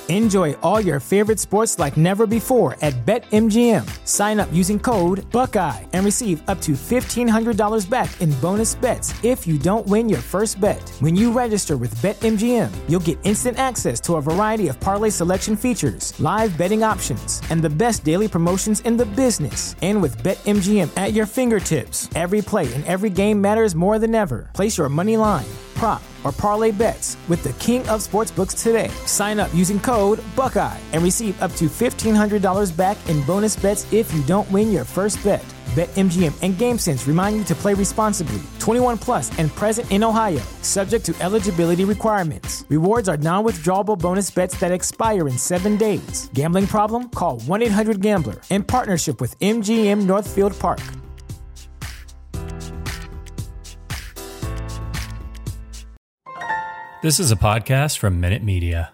Enjoy all your favorite sports like never before at BetMGM. Sign up using code Buckeye and receive up to $1,500 back in bonus bets if you don't win your first bet. When you register with BetMGM, you'll get instant access to a variety of parlay selection features, live betting options, and the best daily promotions in the business. And with BetMGM at your fingertips, every play and every game matters more than ever. Place your money line, prop, or parlay bets with the king of sportsbooks today. Sign up using code Buckeye and receive up to $1,500 back in bonus bets if you don't win your first bet. BetMGM and GameSense remind you to play responsibly. 21 plus and present in Ohio, subject to eligibility requirements. Rewards are non-withdrawable bonus bets that expire in 7 days. Gambling problem? Call 1-800-GAMBLER. In partnership with MGM Northfield Park. This is a podcast from Minute Media.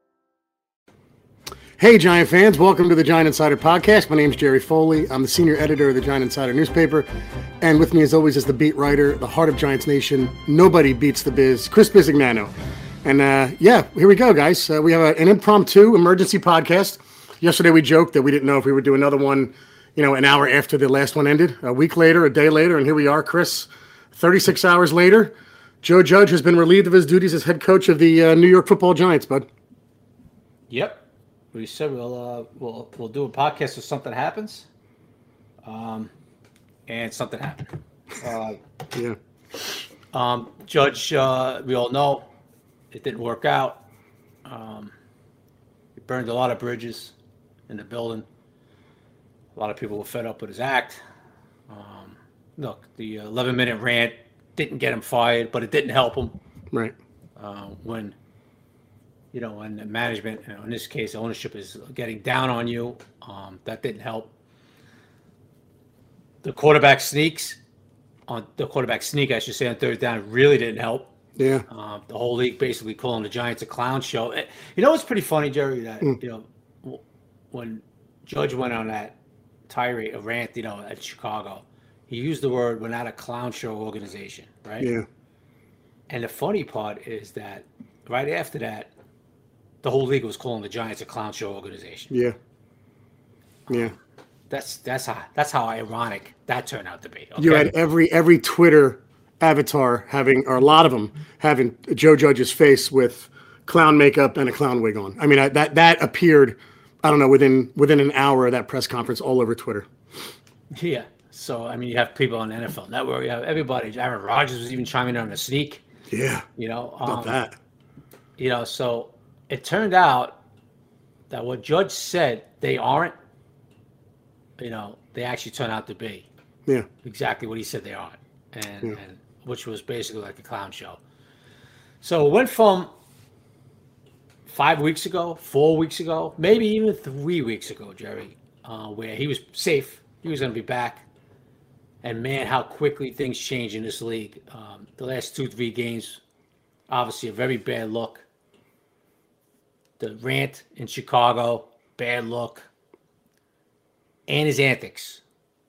Hey, Giant fans. Welcome to the Giant Insider Podcast. My name's Jerry Foley. I'm the senior editor of the Giant Insider newspaper. And with me, as always, is the beat writer, the heart of Giants Nation. Nobody beats the biz, Chris Bisignano. And here we go, guys. We have an impromptu emergency podcast. Yesterday, we joked that we didn't know if we would do another one, an hour after the last one ended. A week later, a day later, and here we are, Chris, 36 hours later. Joe Judge has been relieved of his duties as head coach of the New York Football Giants, bud. Yep. We said we'll do a podcast if something happens. And something happened. Judge, we all know it didn't work out. He burned a lot of bridges in the building. A lot of people were fed up with his act. Look, the 11-minute rant didn't get him fired, but it didn't help him. Right. When the management, in this case, ownership is getting down on you, that didn't help. The quarterback sneak, I should say, on third down really didn't help. Yeah. The whole league basically calling the Giants a clown show. What's pretty funny, Jerry, that, when Judge went on that tirade, a rant, at Chicago, he used the word, we're not a clown show organization, right? Yeah. And the funny part is that right after that, the whole league was calling the Giants a clown show organization. Yeah. Yeah. That's how ironic that turned out to be. Okay? You had every Twitter avatar having, or a lot of them having Joe Judge's face with clown makeup and a clown wig on. I mean, that appeared, I don't know, within an hour of that press conference all over Twitter. Yeah. So, you have people on the NFL Network. You have everybody. Aaron Rodgers was even chiming in on the sneak. Yeah. About that. So it turned out that what Judge said they aren't, they actually turned out to be. Yeah. Exactly what he said they aren't. And which was basically like a clown show. So it went from 5 weeks ago, 4 weeks ago, maybe even 3 weeks ago, Jerry, where he was safe. He was going to be back. And, man, how quickly things change in this league. The last 2-3 games, obviously a very bad look. The rant in Chicago, bad look. And his antics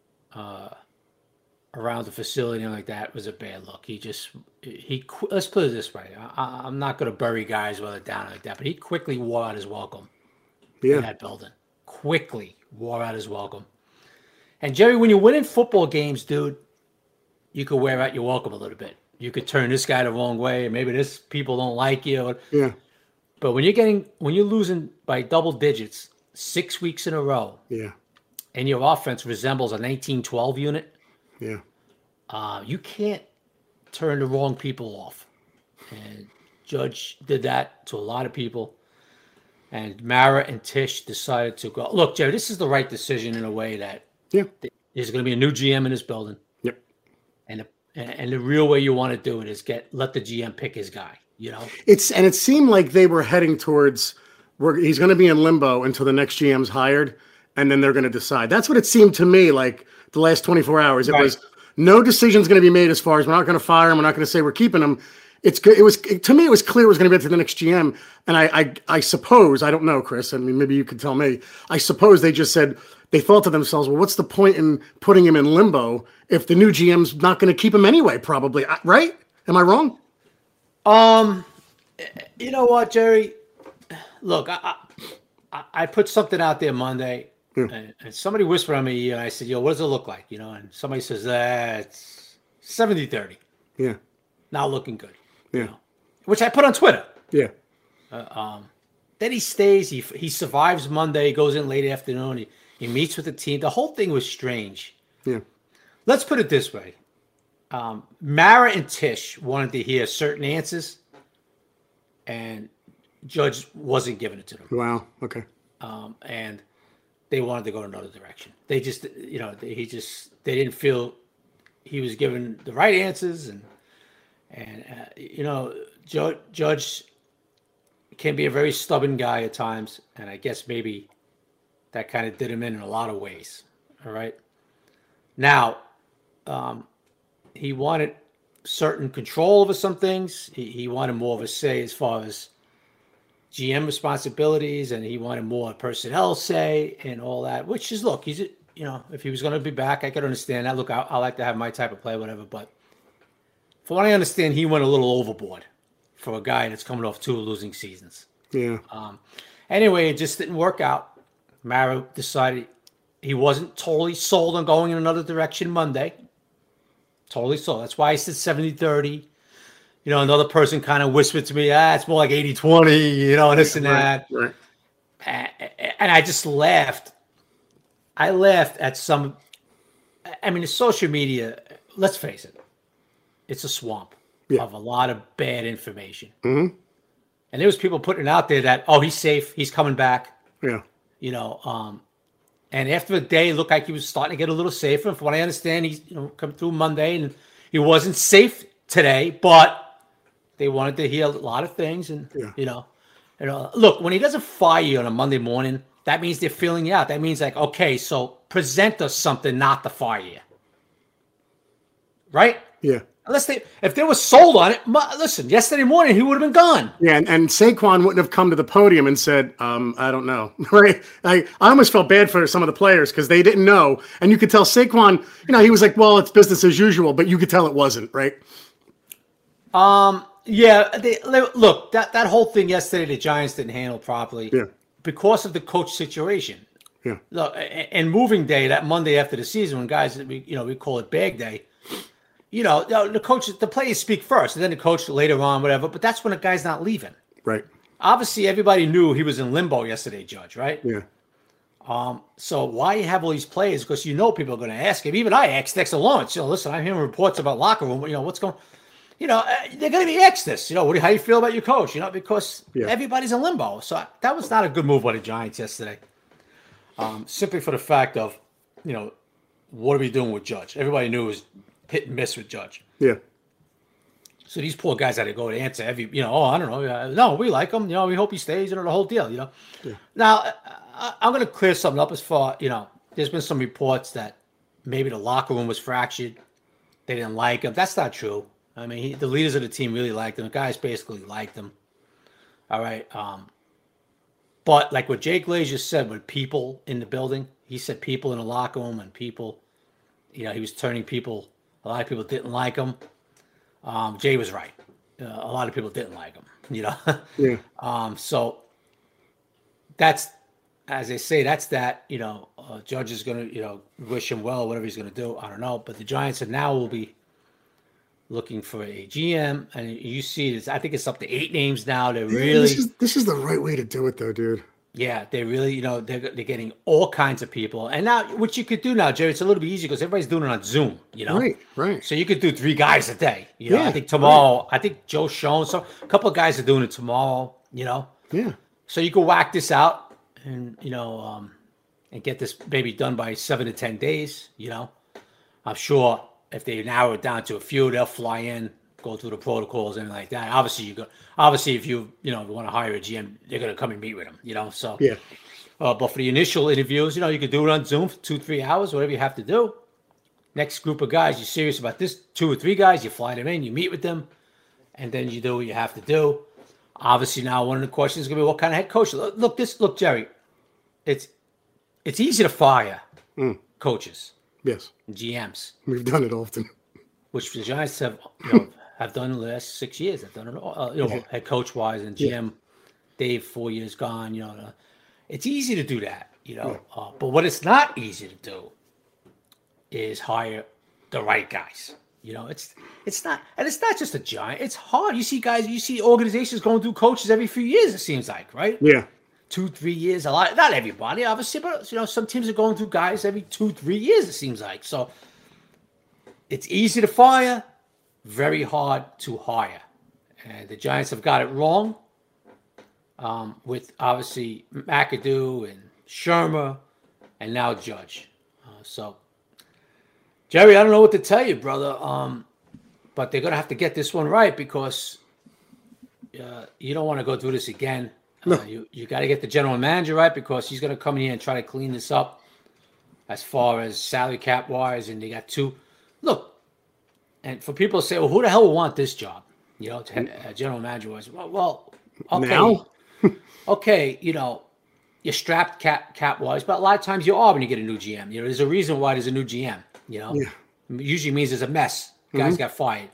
around the facility and like that was a bad look. Let's put it this way. I'm not going to bury guys while they're down like that, but he quickly wore out his welcome in that building. Quickly wore out his welcome. And, Jerry, when you're winning football games, dude, you could wear out your welcome a little bit. You could turn this guy the wrong way. Maybe people don't like you. Yeah. But when you're losing by double digits 6 weeks in a row, and your offense resembles a 1912 unit, you can't turn the wrong people off. And Judge did that to a lot of people. And Mara and Tisch decided to go. Look, Jerry, this is the right decision in a way that there's going to be a new GM in this building. Yep. And the real way you want to do it is let the GM pick his guy. It seemed like they were heading towards he's going to be in limbo until the next GM's hired, and then they're going to decide. That's what it seemed to me like the last 24 hours. It was no decision's going to be made as far as we're not going to fire him. We're not going to say we're keeping him. To me, it was clear it was going to be up to the next GM. And I suppose, I don't know, Chris, maybe you could tell me, I suppose they just said, they thought to themselves, well, what's the point in putting him in limbo if the new GM's not going to keep him anyway, probably, right? Am I wrong? You know what, Jerry? Look, I put something out there Monday, and somebody whispered on me, and I said, what does it look like? And somebody says, it's 70-30. Yeah. Not looking good. Yeah. Which I put on Twitter. Yeah. Then he stays. He survives Monday. He goes in late afternoon. He meets with the team. The whole thing was strange. Yeah. Let's put it this way. Mara and Tish wanted to hear certain answers, and Judge wasn't giving it to them. Wow. Okay. And they wanted to go another direction. They just, they didn't feel he was giving the right answers, and Judge can be a very stubborn guy at times, and I guess maybe that kind of did him in a lot of ways. All right. Now, he wanted certain control over some things. He wanted more of a say as far as GM responsibilities, and he wanted more personnel say and all that, which is, look, he's, if he was going to be back, I could understand that. Look, I like to have my type of play, whatever. But from what I understand, he went a little overboard for a guy that's coming off 2 losing seasons. Yeah. Anyway, it just didn't work out. Mara decided he wasn't totally sold on going in another direction Monday. Totally sold. That's why I said 70-30. Another person kind of whispered to me, it's more like 80-20, this and that. Right. And I just laughed. I laughed at some. I mean, the social media, let's face it, it's a swamp of a lot of bad information. Mm-hmm. And there was people putting it out there that, he's safe, he's coming back. Yeah. And after a day, it looked like he was starting to get a little safer. And from what I understand, he's come through Monday, and he wasn't safe today, but they wanted to hear a lot of things. And look, when he doesn't fire you on a Monday morning, that means they're feeling you out. That means like, okay, so present us something not to fire you, right? Yeah. If they were sold on it, listen, yesterday morning he would have been gone. Yeah, and Saquon wouldn't have come to the podium and said, I don't know. Right? I almost felt bad for some of the players because they didn't know. And you could tell Saquon, he was like, well, it's business as usual, but you could tell it wasn't, right? Yeah, look, that whole thing yesterday, the Giants didn't handle properly because of the coach situation. Yeah. Look, and moving day, that Monday after the season, when guys, we call it bag day. The coach, the players speak first, and then the coach later on, whatever. But that's when a guy's not leaving. Right. Obviously, everybody knew he was in limbo yesterday, Judge, right? Yeah. So why you have all these players? Because people are going to ask him. Even I asked Dexter Lawrence. Listen, I'm hearing reports about locker room. What's going? They're going to be asked this. How do you feel about your coach? Because everybody's in limbo. So that was not a good move by the Giants yesterday. Simply for the fact of, what are we doing with Judge? Everybody knew it was hit and miss with Judge. Yeah. So these poor guys had to go to answer every, I don't know. No, we like him. We hope he stays. The whole deal. Yeah. Now, I'm going to clear something up as far, there's been some reports that maybe the locker room was fractured. They didn't like him. That's not true. I mean, the leaders of the team really liked him. The guys basically liked him. All right. But like what Jay Glazer said, with people in the building, he said people in the locker room and people, he was turning people. A lot of people didn't like him. Jay was right. A lot of people didn't like him, Yeah. So that's, as they say, that's that, Judge is going to, wish him well, whatever he's going to do. I don't know. But the Giants now will be looking for a GM. And you see this, I think it's up to 8 names now. They're really. This is the right way to do it, though, dude. Yeah, they really, they're getting all kinds of people. And now, what you could do now, Jerry, it's a little bit easier because everybody's doing it on Zoom, Right. So you could do 3 guys a day. I think tomorrow, I think Joe Schoen, so a couple of guys are doing it tomorrow, Yeah. So you can whack this out and, and get this maybe done by 7 to 10 days, I'm sure if they narrow it down to a few, they'll fly in, go through the protocols and like that. Obviously, if you want to hire a GM, they're going to come and meet with them, So Yeah. But for the initial interviews, you could do it on Zoom for 2-3 hours, whatever you have to do. Next group of guys, you're serious about this, 2 or 3 guys, you fly them in, you meet with them, and then you do what you have to do. Obviously, now one of the questions is going to be what kind of head coach. Look, Jerry, it's easy to fire coaches, Yes. GMs. We've done it often. Which the Giants have done the last 6 years. They've done it all, head coach wise, and GM Dave 4 years gone. It's easy to do that, but what it's not easy to do is hire the right guys. It's not, and it's not just a Giant. It's hard. You see organizations going through coaches every few years. It seems like, right? Yeah, 2-3 years. A lot, not everybody, obviously, but some teams are going through guys every 2-3 years. It seems like. So it's easy to fire, very hard to hire, and the Giants have got it wrong. With obviously McAdoo and Shermer, and now Judge. So, Jerry, I don't know what to tell you, brother. But they're gonna have to get this one right because you don't want to go through this again. No. You got to get the general manager right because he's gonna come in here and try to clean this up as far as salary cap wise. And they got two. Look, and for people to say, well, who the hell would want this job? General manager wise. Well, okay. Now? Okay, you're strapped cap wise, but a lot of times you are when you get a new GM. There's a reason why there's a new GM. Yeah. It usually means there's a mess. Guys got fired.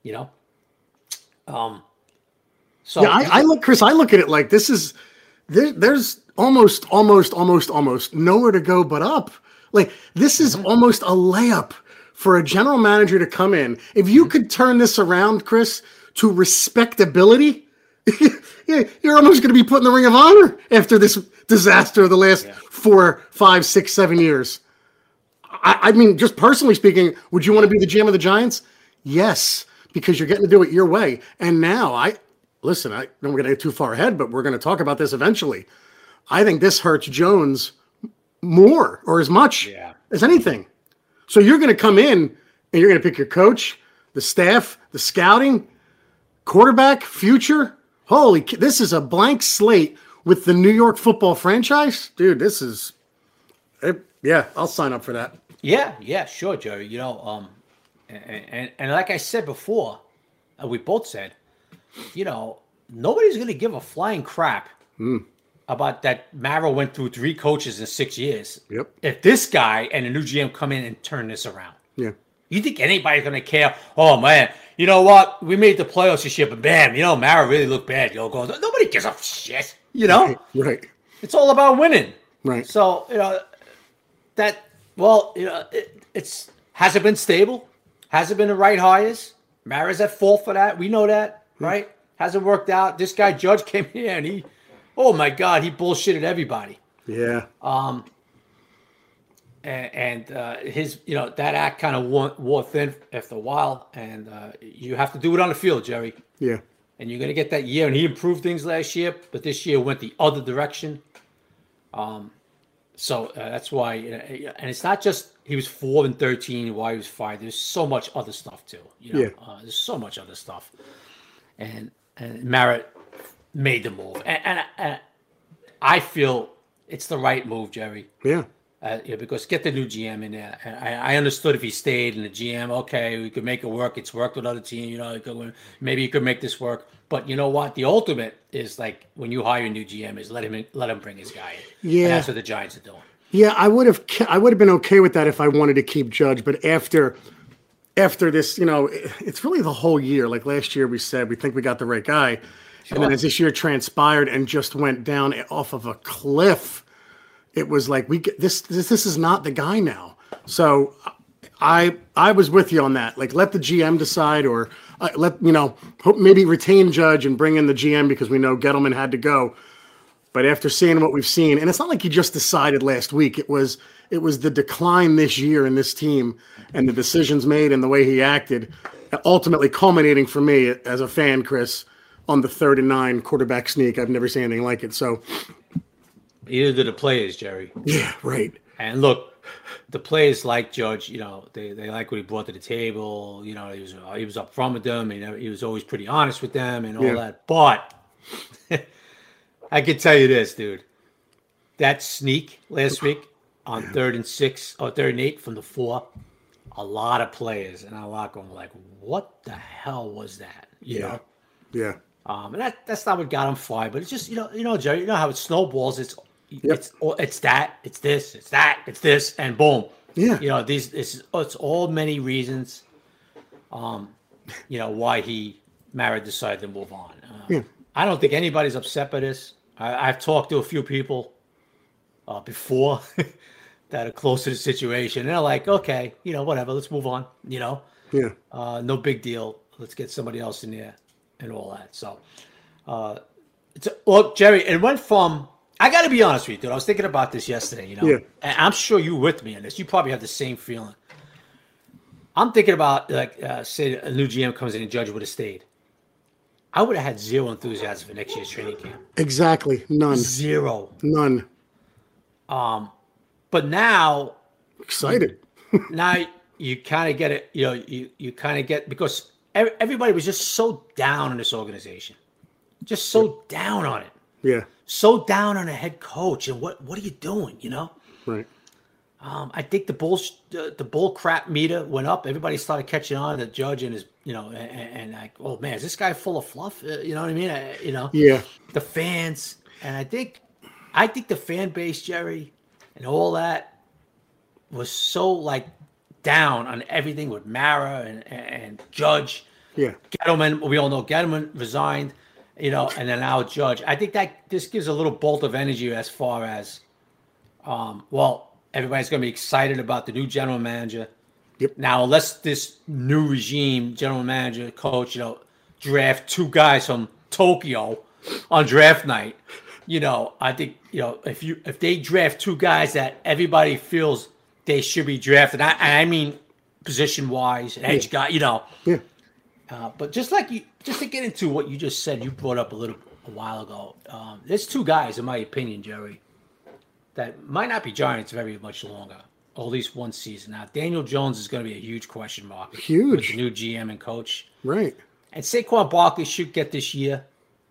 So yeah, I look at it like this is there's almost nowhere to go but up. Like this is almost a layup for a general manager to come in. If you could turn this around, Chris, to respectability. Yeah, you're almost going to be put in the Ring of Honor after this disaster of the last 4, 5, 6, 7 years. I mean, just personally speaking, would you want to be the GM of the Giants? Yes, because you're getting to do it your way. And now, I don't want to get too far ahead, but we're going to talk about this eventually. I think this hurts Jones more or as much as anything. So you're going to come in and you're going to pick your coach, the staff, the scouting, quarterback, future. Holy, this is a blank slate with the New York football franchise. Dude, this is, I'll sign up for that. Yeah, sure, Jerry. And like I said before, we both said, nobody's going to give a flying crap about that Mara went through 3 coaches in 6 years. Yep. If this guy and a new GM come in and turn this around. Yeah. You think anybody's going to care? Oh, man, you know what? We made the playoffs this year, but bam, Mara really looked bad. Nobody gives a shit, Right. It's all about winning. Right. So, it's hasn't been stable. Hasn't been the right hires. Mara's at fault for that. We know that, right? Hasn't worked out. This guy, Judge, came here and he bullshitted everybody. Yeah. And his, that act kind of wore thin after a while, and you have to do it on the field, Jerry. Yeah. And you're going to get that year, and he improved things last year, but this year went the other direction. So that's why, and it's not just he was 4-13 while he was fired. There's so much other stuff too. There's so much other stuff, and Mara made the move, and I feel it's the right move, Jerry. Yeah. Because get the new GM in there. I understood if he stayed in the GM, okay, we could make it work. It's worked with other teams, maybe you could make this work. But you know what? The ultimate is like when you hire a new GM is let him bring his guy in. Yeah, and that's what the Giants are doing. Yeah, I would have been okay with that if I wanted to keep Judge, but after this, it's really the whole year. Like last year, we said we think we got the right guy, and then as this year transpired and just went down off of a cliff. It was like this is not the guy now. So I was with you on that. Like let the GM decide, or maybe retain Judge and bring in the GM because we know Gettleman had to go. But after seeing what we've seen, and it's not like he just decided last week. It was the decline this year in this team and the decisions made and the way he acted, ultimately culminating for me as a fan, Chris, on the 3rd and 9 quarterback sneak. I've never seen anything like it. So. Either do the players, Jerry. Yeah, right. And look, the players like Judge. They like what he brought to the table. He was up front with them, and he was always pretty honest with them and all that. But I can tell you this, dude. That sneak last week on 3rd and 6 or 3rd and 8 from the 4, a lot of players and a lot going like, "What the hell was that?" You know? Yeah. And that's not what got him fired. But it's just Jerry. You know how it snowballs. It's that, it's this, it's that, it's this, and boom. Yeah. It's all many reasons. Why Mara decided to move on. I don't think anybody's upset by this. I've talked to a few people. before that are close to the situation. And they're like, okay, whatever, let's move on. Yeah. No big deal. Let's get somebody else in there and all that. So, look, Jerry, it went from. I got to be honest with you, dude. I was thinking about this yesterday. Yeah. And I'm sure you with me on this. You probably have the same feeling. I'm thinking about say a new GM comes in and Judge would have stayed. I would have had zero enthusiasm for next year's training camp. Exactly. None. Zero. None. But now, excited. Now you kind of get it. You kind of get, because everybody was just so down on this organization, just so down on it. Yeah. So down on a head coach, and what are you doing? Right. I think the bull crap meter went up. Everybody started catching on to Judge and his, and like, oh man, is this guy full of fluff? You know what I mean? Yeah. The fans, and I think the fan base, Jerry, and all that was so like down on everything with Mara and Judge. Yeah. Gettleman, we all know Gettleman resigned, and then now Judge. I think that this gives a little bolt of energy as far as, everybody's going to be excited about the new general manager. Yep. Now, unless this new regime, general manager, coach, draft two guys from Tokyo on draft night, I think, if they draft two guys that everybody feels they should be drafted, I mean position wise, edge guy, Yeah. But just to get into what you just said, you brought up a while ago. There's two guys, in my opinion, Jerry, that might not be Giants very much longer, or at least one season. Now, Daniel Jones is going to be a huge question mark. Huge. With the new GM and coach. Right. And Saquon Barkley should get this year.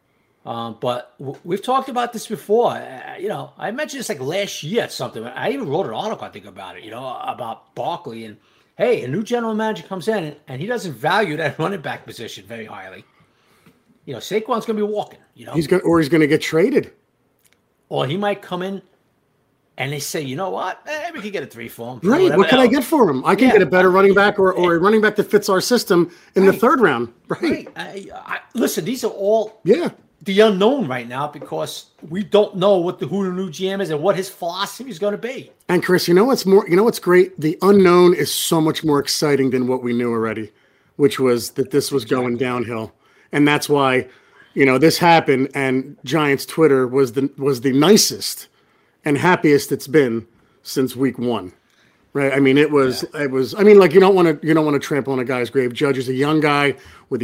But we've talked about this before. I mentioned this like last year at something. I even wrote an article, I think, about it, about Barkley. And, hey, a new general manager comes in, and he doesn't value that running back position very highly. Saquon's going to be walking. He's going to get traded. Or he might come in, and they say, you know what? We can get a 3 for him. Right. What can I get for him? I can get a better running back or a running back that fits our system in the third round. Right. Listen, these are all the unknown right now, because we don't know who the new GM is and what his philosophy is going to be. And Chris, what's great? The unknown is so much more exciting than what we knew already, which was that this was going downhill. And that's why, this happened, and Giants Twitter was the nicest and happiest it's been since week 1, right? I mean, it was. I mean, like, you don't want to trample on a guy's grave. Judge is a young guy with.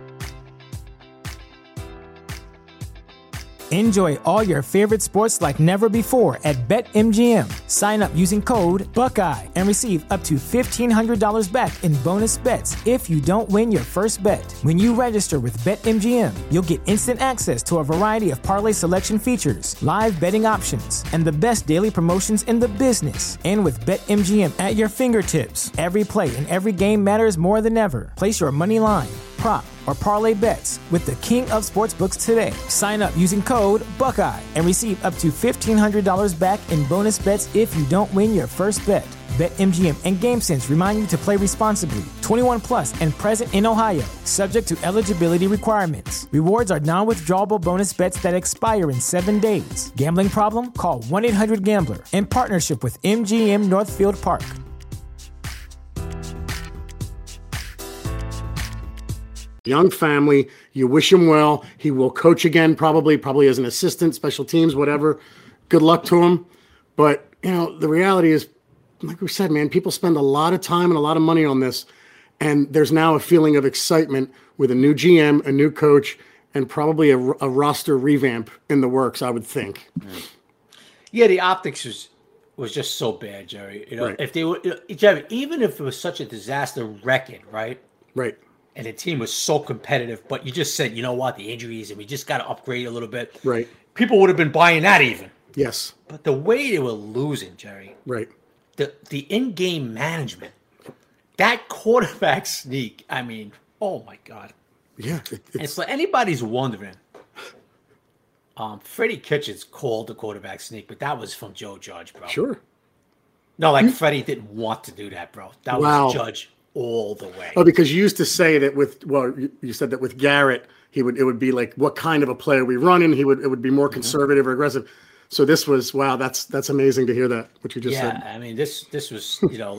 Enjoy all your favorite sports like never before at BetMGM. Sign up using code Buckeye and receive up to $1,500 back in bonus bets if you don't win your first bet. When you register with BetMGM, you'll get instant access to a variety of parlay selection features, live betting options, and the best daily promotions in the business. And with BetMGM at your fingertips, every play and every game matters more than ever. Place your money line, prop, or parlay bets with the king of sportsbooks today. Sign up using code Buckeye and receive up to $1,500 back in bonus bets if you don't win your first bet. BetMGM and GameSense remind you to play responsibly. 21 plus and present in Ohio, subject to eligibility requirements. Rewards are non-withdrawable bonus bets that expire in 7 days. Gambling problem? Call 1-800-GAMBLER in partnership with MGM Northfield Park. Young family, you wish him well. He will coach again, probably as an assistant, special teams, whatever. Good luck to him. But, the reality is, like we said, man, people spend a lot of time and a lot of money on this. And there's now a feeling of excitement with a new GM, a new coach, and probably a roster revamp in the works, I would think. Yeah, the optics was just so bad, Jerry. Right. If they were, Jerry, even if it was such a disaster record, right? Right. And the team was so competitive, but you just said, you know what, the injuries, and we just got to upgrade a little bit. Right. People would have been buying that even. Yes. But the way they were losing, Jerry. Right. The in-game management, that quarterback sneak, I mean, oh my God. Yeah. And for anybody's wondering, Freddie Kitchens called the quarterback sneak, but that was from Joe Judge, bro. Sure. No, like Freddie didn't want to do that, bro. That was Judge all the way. Oh, because you used to say that you said that with Garrett, it would be like, what kind of a player we running? It would be more conservative or aggressive. So this was wow. That's amazing to hear that what you just said. Yeah, I mean this was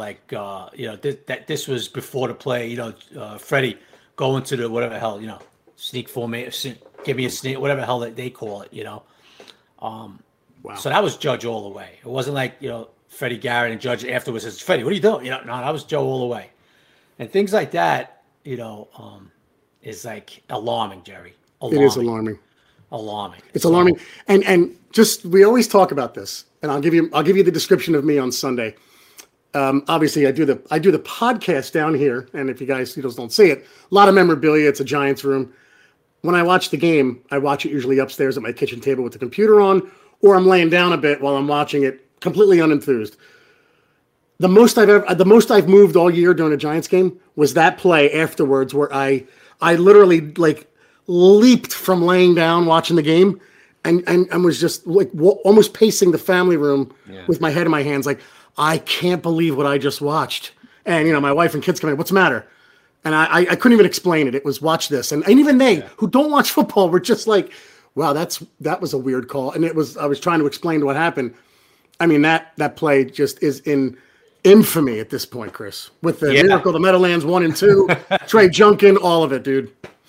this was before the play. Freddie going to the whatever the hell sneak formation, give me a sneak, whatever the hell they call it. Wow. So that was Judge all the way. It wasn't like Freddie Garrett and Judge afterwards says, Freddie, what are you doing? No, that was Joe all the way. And things like that, is like alarming, Jerry. Alarming. It is alarming. Alarming. It's alarming. And just we always talk about this, and I'll give you the description of me on Sunday. Obviously, I do the podcast down here, and if you guys don't see it, a lot of memorabilia. It's a Giants room. When I watch the game, I watch it usually upstairs at my kitchen table with the computer on, or I'm laying down a bit while I'm watching it, completely unenthused. The most I've moved all year during a Giants game was that play afterwards, where I literally leaped from laying down watching the game and was just almost pacing the family room with my head in my hands, like, I can't believe what I just watched. And my wife and kids come in, what's the matter? And I couldn't even explain it. It was watch this, and even they who don't watch football were just like, wow, that was a weird call. And I was trying to explain what happened. I mean, that play just is in infamy at this point, Chris, with the Miracle, the Meadowlands 1 and 2, Trey Junkin, all of it, dude.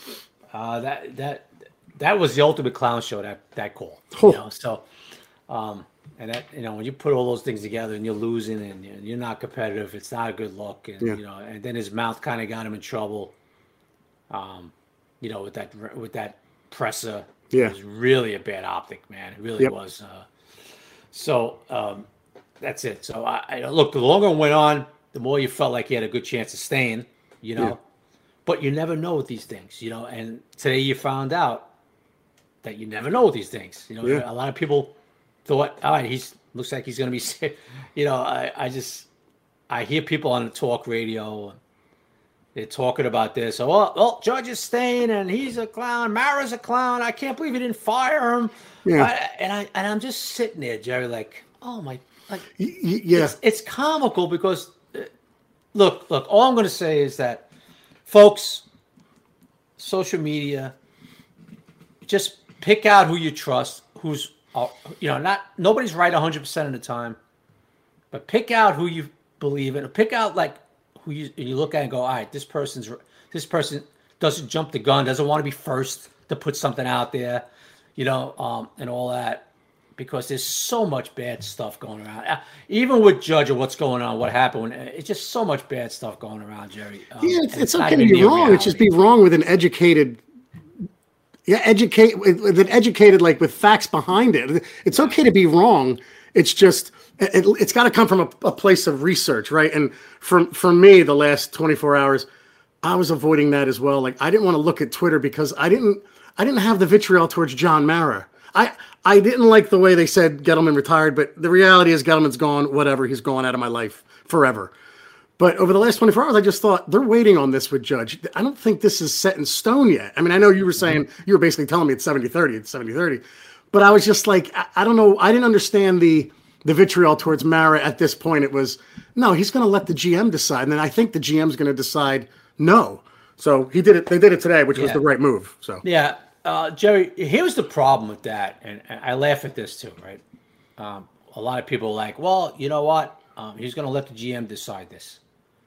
That was the ultimate clown show. That call, So, and that when you put all those things together and you're losing and you're not competitive, it's not a good look. And and then his mouth kind of got him in trouble. With that presser, it was really a bad optic, man. It really was. That's it. So I look. The longer it went on, the more you felt like he had a good chance of staying. But you never know with these things, and today you found out that you never know with these things. A lot of people thought, all right, looks like he's going to be sick. I hear people on the talk radio, they're talking about this. Oh, well, Judge is staying and he's a clown. Mara's a clown. I can't believe he didn't fire him. Yeah. And I'm just sitting there, Jerry, like, oh my, like, it's comical because look, all I'm going to say is that, folks, social media, just pick out who you trust, who's, nobody's right 100% of the time, but pick out who you believe in. Pick out who you look at and go, all right, this person doesn't jump the gun, doesn't want to be first to put something out there, and all that. Because there's so much bad stuff going around. Even with Judge or what's going on, what happened, it's just so much bad stuff going around, Jerry. It's okay to be wrong. It's just be wrong with an educated, with facts behind it. It's okay to be wrong. It's just, it's got to come from a place of research, right? And for me, the last 24 hours, I was avoiding that as well. Like, I didn't want to look at Twitter because I didn't have the vitriol towards John Mara. I didn't like the way they said Gettleman retired, but the reality is Gettleman's gone, whatever. He's gone out of my life forever. But over the last 24 hours, I just thought they're waiting on this with Judge. I don't think this is set in stone yet. I mean, I know you were basically telling me it's 70-30, it's 70-30. But I was just like, I don't know. I didn't understand the vitriol towards Mara at this point. It was, no, he's going to let the GM decide. And then I think the GM's going to decide no. So he did it. They did it today, which was the right move. So yeah. Jerry, here's the problem with that, and I laugh at this too, right? A lot of people are like, well, you know what? He's going to let the GM decide this.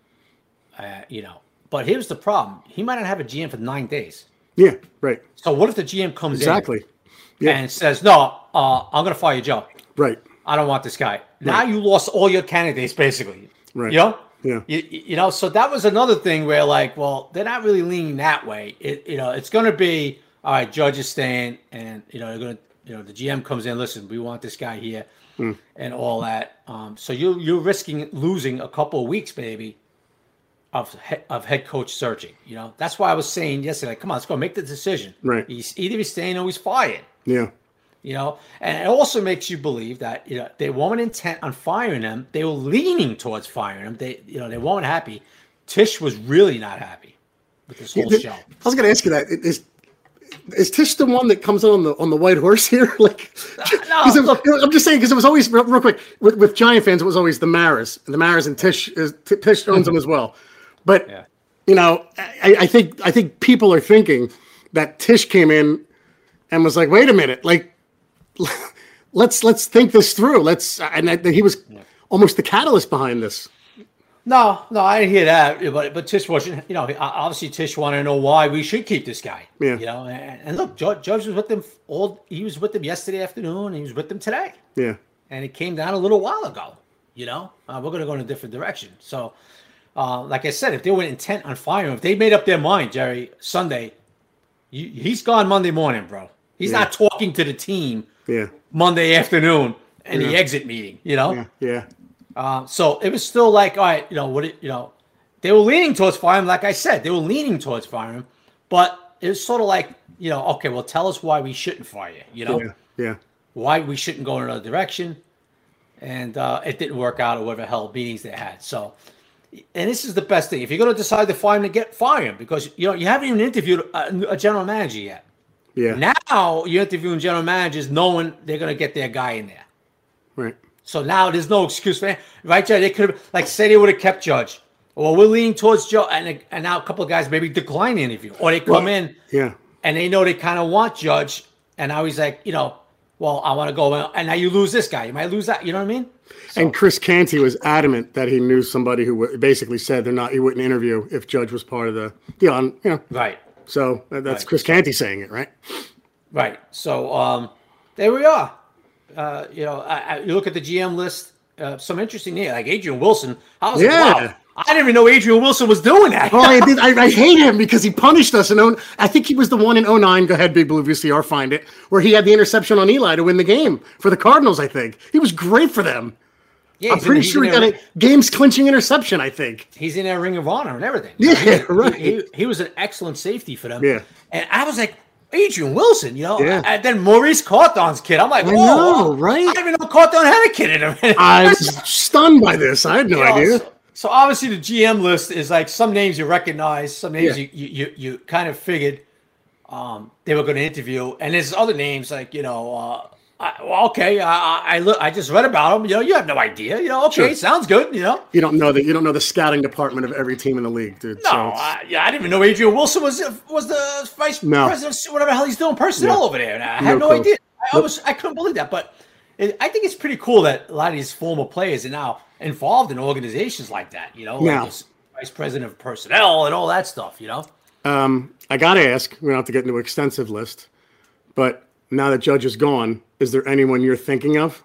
But here's the problem. He might not have a GM for 9 days. Yeah, right. So what if the GM comes in and says, no, I'm going to fire Joe. Right. I don't want this guy. Right. Now you lost all your candidates, basically. Right. Yeah. So that was another thing where, like, well, they're not really leaning that way. It's going to be, all right, Judge is staying, and they're going to, the GM comes in. Listen, we want this guy here, and all that. So you're risking losing a couple of weeks, maybe, of head coach searching. That's why I was saying yesterday, come on, let's go make the decision. Right. Either he's staying or he's fired. Yeah. And it also makes you believe that they weren't intent on firing him. They were leaning towards firing him. They weren't happy. Tisch was really not happy with this whole show. I was going to ask you that. Is Tisch the one that comes on the white horse here? Like, no, I'm just saying because it was always real quick with Giant fans. It was always the Maras and Tisch owns them as well. But I think people are thinking that Tisch came in and was like, wait a minute, like let's think this through. He was almost the catalyst behind this. No, I didn't hear that. But Tisch wasn't. Obviously Tisch wanted to know why we should keep this guy. Yeah. And look, Judge was with them He was with them yesterday afternoon. He was with them today. Yeah. And it came down a little while ago. We're going to go in a different direction. So, like I said, if they were intent on firing him, if they made up their mind, Jerry, Sunday, he's gone Monday morning, bro. He's not talking to the team Monday afternoon in the exit meeting, Yeah. So it was still like, all right, they were leaning towards firing him. Like I said, they were leaning towards firing him, but it was sort of like, okay, well, tell us why we shouldn't fire you, Yeah. Why we shouldn't go in another direction. And it didn't work out or whatever hell meetings they had. So, and this is the best thing. If you're going to decide to fire him, fire him, because, you haven't even interviewed a general manager yet. Yeah. Now you're interviewing general managers knowing they're going to get their guy in there. Right. So now there's no excuse for that. Right, Judge? They could have, say they would have kept Judge. Well, we're leaning towards Joe. And now a couple of guys maybe decline the interview. Or they come in and they know they kind of want Judge. And now he's like, well, I want to go. And now you lose this guy. You might lose that. You know what I mean? So, and Chris Canty was adamant that he knew somebody who basically said he wouldn't interview if Judge was part of the deal. Right. So that's Chris Canty saying it, right? Right. So there we are. You look at the GM list, some interesting names, like Adrian Wilson. I was like, wow, I didn't even know Adrian Wilson was doing that. Oh, I did. I hate him because he punished us. I think he was the one in 2009. Go ahead, Big Blue VCR, find it, where he had the interception on Eli to win the game for the Cardinals, I think. He was great for them. Yeah, I'm pretty sure he got a games-clinching interception, I think. He's in their Ring of Honor and everything. Yeah, right. He was an excellent safety for them. Yeah. And I was like, Adrian Wilson, and then Maurice Cawthon's kid. I'm like, whoa, I know, right? I didn't even know Cawthon had a kid in him. I was stunned by this. I had no idea. So obviously the GM list is like some names you recognize, some names you kind of figured they were going to interview, and there's other names like I just read about them. You have no idea. Okay, sounds good. You don't know that. You don't know the scouting department of every team in the league, dude. No, I didn't even know Adrian Wilson was the vice president, whatever the hell he's doing, personnel over there. And I had no idea. I couldn't believe that. But I think it's pretty cool that a lot of these former players are now involved in organizations like that. Like this vice president of personnel and all that stuff. I gotta ask. We don't have to get into an extensive list, but now that Judge is gone, is there anyone you're thinking of?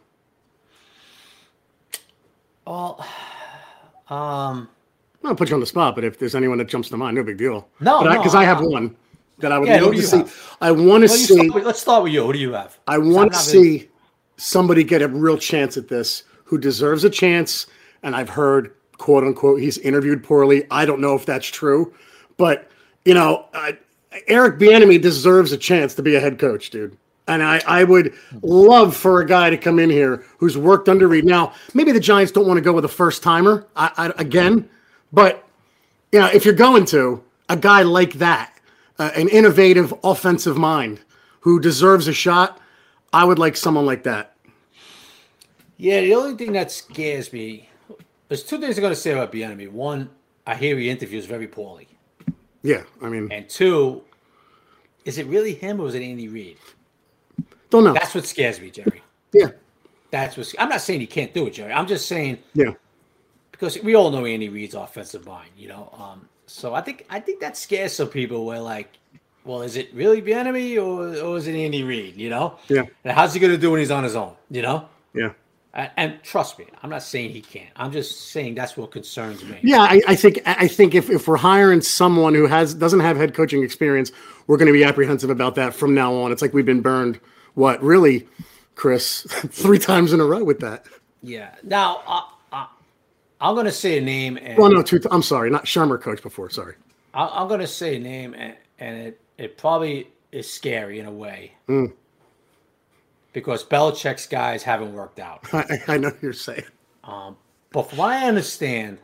Well, I'll put you on the spot, but if there's anyone that jumps to mind, no big deal. No, because I have one that I would love to see. I want to see. Let's start with you. Who do you have? I want to see somebody get a real chance at this who deserves a chance. And I've heard, quote unquote, he's interviewed poorly. I don't know if that's true, but Eric Bieniemy deserves a chance to be a head coach, dude. And I would love for a guy to come in here who's worked under Reid. Now, maybe the Giants don't want to go with a first-timer again, but if you're going to, a guy like that, an innovative offensive mind who deserves a shot, I would like someone like that. Yeah, the only thing that scares me, there's two things I'm going to say about Bieniemy. One, I hear he interviews very poorly. Yeah, I mean. And two, is it really him or is it Andy Reid? Don't know. That's what scares me, Jerry. Yeah. I'm not saying he can't do it, Jerry. I'm just saying. Yeah. Because we all know Andy Reid's offensive mind, So I think that scares some people. Where like, well, is it really Bieniemy or is it Andy Reid? Yeah. And how's he going to do when he's on his own? Yeah. And trust me, I'm not saying he can't. I'm just saying that's what concerns me. Yeah, I think if we're hiring someone who doesn't have head coaching experience, we're going to be apprehensive about that from now on. It's like we've been burned. What, really, Chris? 3 times in a row with that. Yeah. Now, I'm going to say a name. And well, no, I'm sorry. Not Shermer coach before. Sorry. I'm going to say a name, and it probably is scary in a way. Because Belichick's guys haven't worked out. I know what you're saying. But from what I understand,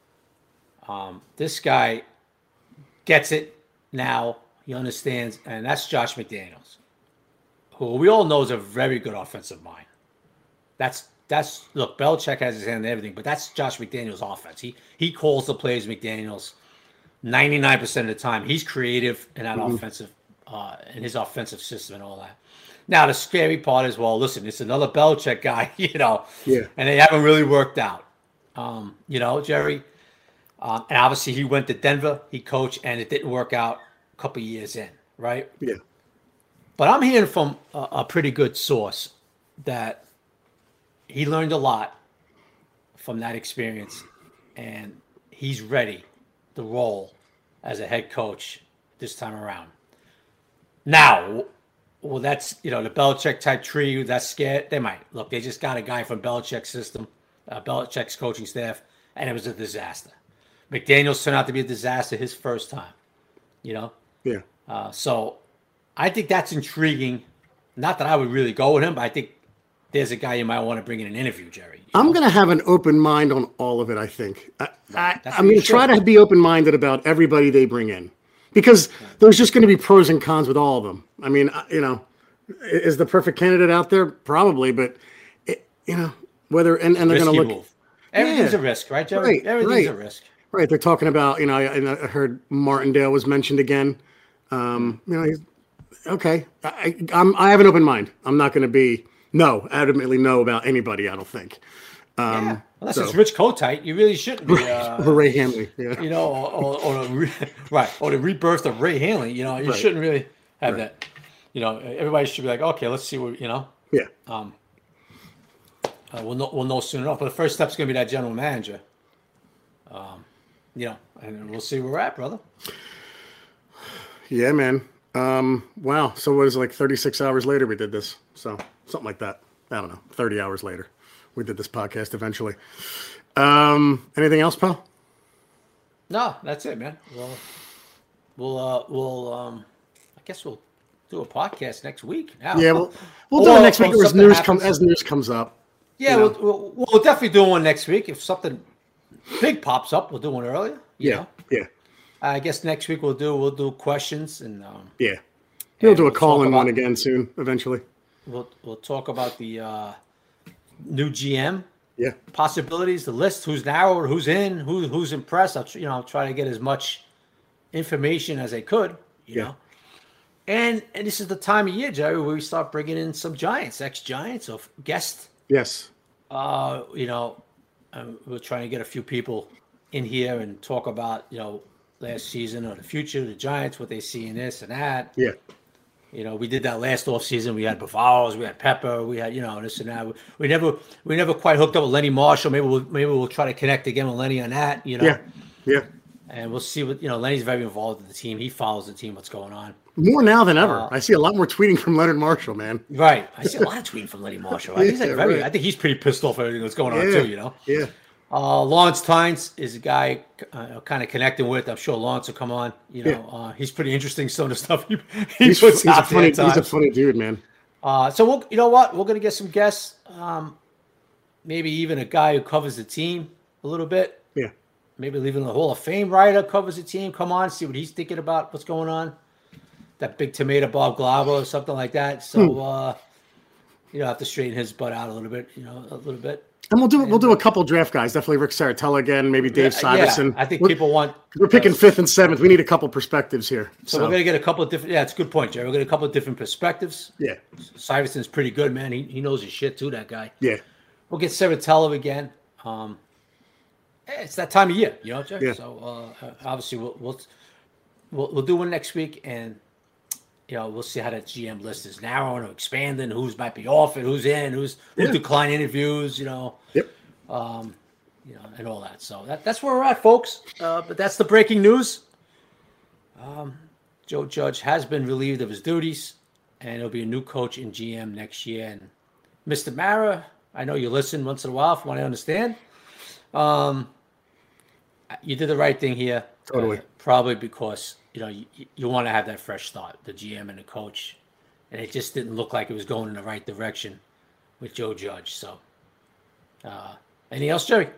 this guy gets it now. He understands, and that's Josh McDaniels, who we all know is a very good offensive mind. That's look, Belichick has his hand in everything, but that's Josh McDaniels' offense. He calls the plays, McDaniels, 99% of the time. He's creative in that offensive in his offensive system and all that. Now, the scary part is, well, listen, it's another Belichick guy, Yeah. and they haven't really worked out, Jerry. And obviously, he went to Denver, he coached, and it didn't work out a couple of years in, right? Yeah. But I'm hearing from a pretty good source that he learned a lot from that experience, and he's ready to roll as a head coach this time around. Now, well, that's, the Belichick type tree that's scared. They might. Look, they just got a guy from Belichick's system, Belichick's coaching staff, and it was a disaster. McDaniels turned out to be a disaster his first time, Yeah. So I think that's intriguing. Not that I would really go with him, but I think there's a guy you might want to bring in an interview, Jerry. I'm going to have an open mind on all of it, I think. I'm going to try should. to be open-minded about everybody they bring in. Because there's just going to be pros and cons with all of them. I mean, is the perfect candidate out there? Probably, but whether and they're going to look. Move. Everything's a risk, right, Jerry? Right, Everything's right. a risk. Right, they're talking about I heard Martindale was mentioned again. He's okay. I have an open mind. I'm not going to be adamantly no about anybody. I don't think. Unless it's Rich Kotite, you really shouldn't be. Ray Hanley, yeah. Or the rebirth of Ray Hanley. You shouldn't really have that. Everybody should be like, okay, let's see what Yeah. We'll know soon enough. But the first step's going to be that general manager. And we'll see where we're at, brother. Yeah, man. Wow. So it was like 36 hours later we did this. So something like that. I don't know. 30 hours later we did this podcast eventually. Anything else, pal? No, that's it, man. We'll I guess we'll do a podcast next week. Now. Yeah, we'll do it next week as news comes up. Yeah, we'll definitely do one next week. If something big pops up, we'll do one earlier. Yeah. I guess next week we'll do questions and we'll do a call-in one again soon, eventually. We'll talk about the new GM possibilities, the list, who's narrowed, who's in, who's impressed. I'll try to get as much information as I could. You know, and this is the time of year, Jerry, where we start bringing in some Giants, ex-Giants, or guests. Yes. We're trying to get a few people in here and talk about last season or the future of the Giants, what they see in this and that. Yeah. We did that last offseason. We had Bavaros, we had Pepper, we had this and that. We never quite hooked up with Lenny Marshall. Maybe we'll try to connect again with Lenny on that. Yeah. And we'll see what Lenny's very involved in the team. He follows the team. What's going on? More now than ever. I see a lot more tweeting from Leonard Marshall, man. Right. I see a lot of tweeting from Lenny Marshall. Right? He's I think he's pretty pissed off at everything that's going on too. Yeah. Lawrence Tynes is a guy kind of connecting with. I'm sure Lawrence will come on. He's pretty interesting. Some of the stuff he puts out there. He's a funny dude, man. So you know what? We're gonna get some guests. Maybe even a guy who covers the team a little bit. Yeah. Maybe even the Hall of Fame writer covers the team. Come on, see what he's thinking about what's going on. That big tomato Bob Glauber or something like that. So have to straighten his butt out a little bit. A little bit. And we'll do a couple draft guys. Definitely Rick Saratella again. Maybe Dave Syverson. I think people want. We're picking 5th and 7th. We need a couple perspectives here. So we're gonna get a couple of different. Yeah, it's a good point, Jerry. We're gonna get a couple of different perspectives. Yeah. Syverson's pretty good, man. He knows his shit too. That guy. Yeah. We'll get Saratella again. It's that time of year, Jerry. Yeah. So obviously we'll do one next week, and we'll see how that GM list is narrowing or expanding. Who's might be offered, who's in, who's declined interviews. Yep. And all that. So that's where we're at, folks. But that's the breaking news. Joe Judge has been relieved of his duties, and he'll be a new coach and GM next year. And Mr. Mara, I know you listen once in a while from what I understand. You did the right thing here. Totally. Probably because, you want to have that fresh start, the GM and the coach. And it just didn't look like it was going in the right direction with Joe Judge. So, anything else, Jerry?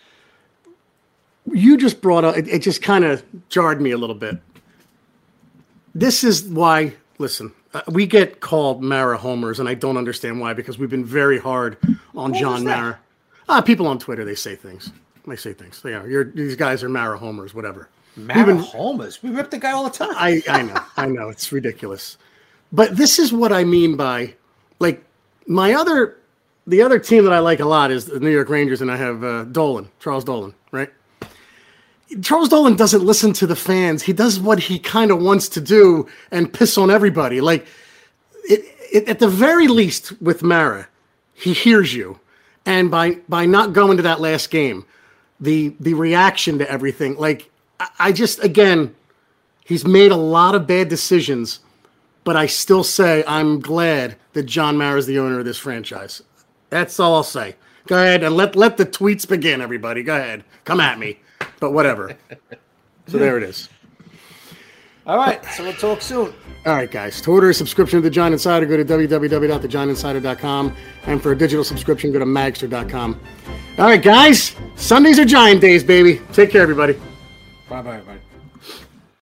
You just brought up, it just kind of jarred me a little bit. This is why, listen, we get called Mara homers, and I don't understand why, because we've been very hard on John Mara. People on Twitter, they say things. These guys are Mara homers, whatever. Mara homers. We rip the guy all the time. I know. It's ridiculous. But this is what I mean by, like, the other team that I like a lot is the New York Rangers, and I have Charles Dolan, right? Charles Dolan doesn't listen to the fans. He does what he kind of wants to do and piss on everybody. Like, at the very least with Mara, he hears you. And by not going to that last game, the reaction to everything, like, I just, again, he's made a lot of bad decisions, but I still say I'm glad that John Mara is the owner of this franchise. That's all I'll say. Go ahead and let the tweets begin, everybody. Go ahead. Come at me. But whatever. So there it is. All right. So we'll talk soon. All right, guys. To order a subscription to The Giant Insider, go to www.thegiantinsider.com. And for a digital subscription, go to magster.com. All right, guys. Sundays are Giant days, baby. Take care, everybody. Bye-bye, everybody.